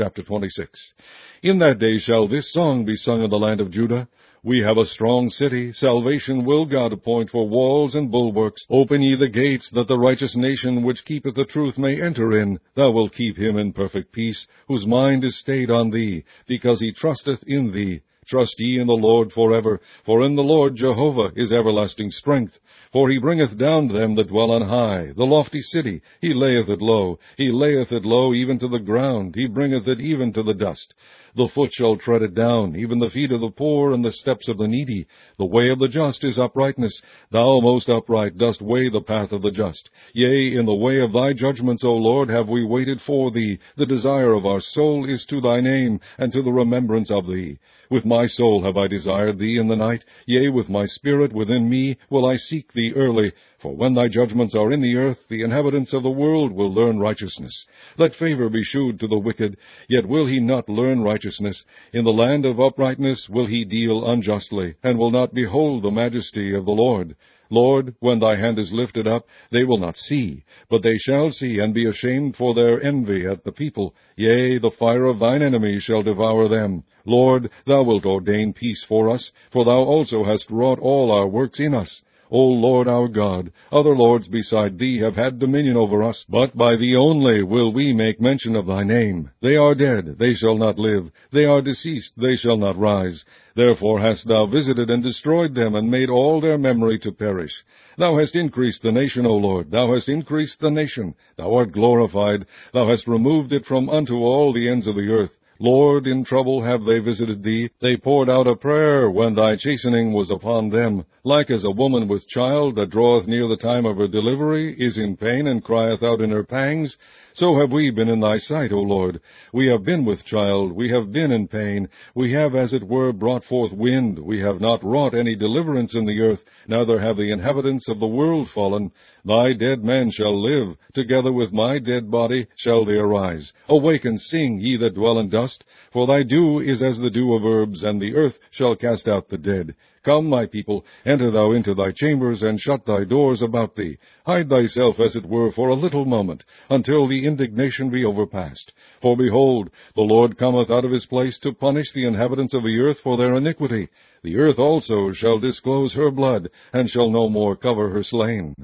chapter 26. In that day shall this song be sung in the land of Judah. We have a strong city, salvation will God appoint for walls and bulwarks. Open ye the gates, that the righteous nation which keepeth the truth may enter in. Thou wilt keep him in perfect peace, whose mind is stayed on thee, because he trusteth in thee. Trust ye in the Lord forever, for in the Lord Jehovah is everlasting strength. For he bringeth down them that dwell on high, the lofty city, he layeth it low. He layeth it low even to the ground, he bringeth it even to the dust. The foot shall tread it down, even the feet of the poor and the steps of the needy. The way of the just is uprightness. Thou, most upright, dost weigh the path of the just. Yea, in the way of thy judgments, O Lord, have we waited for thee. The desire of our soul is to thy name, and to the remembrance of thee. With my soul have I desired thee in the night. Yea, with my spirit within me will I seek thee early. For when thy judgments are in the earth, the inhabitants of the world will learn righteousness. Let favor be shewed to the wicked, yet will he not learn righteousness. In the land of uprightness will he deal unjustly, and will not behold the majesty of the Lord. Lord, when thy hand is lifted up, they will not see, but they shall see and be ashamed for their envy at the people. Yea, the fire of thine enemies shall devour them. Lord, thou wilt ordain peace for us, for thou also hast wrought all our works in us. O Lord our God, other lords beside thee have had dominion over us, but by thee only will we make mention of thy name. They are dead, they shall not live. They are deceased, they shall not rise. Therefore hast thou visited and destroyed them, and made all their memory to perish. Thou hast increased the nation, O Lord, thou hast increased the nation. Thou art glorified, thou hast removed it from unto all the ends of the earth. Lord, in trouble have they visited thee. They poured out a prayer when thy chastening was upon them. Like as a woman with child that draweth near the time of her delivery, is in pain, and crieth out in her pangs, so have we been in thy sight, O Lord. We have been with child, we have been in pain. We have as it were brought forth wind. We have not wrought any deliverance in the earth, neither have the inhabitants of the world fallen. Thy dead men shall live, together with my dead body shall they arise. Awake and sing, ye that dwell in dust, for thy dew is as the dew of herbs, and the earth shall cast out the dead. Come, my people, enter thou into thy chambers, and shut thy doors about thee. Hide thyself, as it were, for a little moment, until the indignation be overpast. For behold, the Lord cometh out of his place to punish the inhabitants of the earth for their iniquity. The earth also shall disclose her blood, and shall no more cover her slain.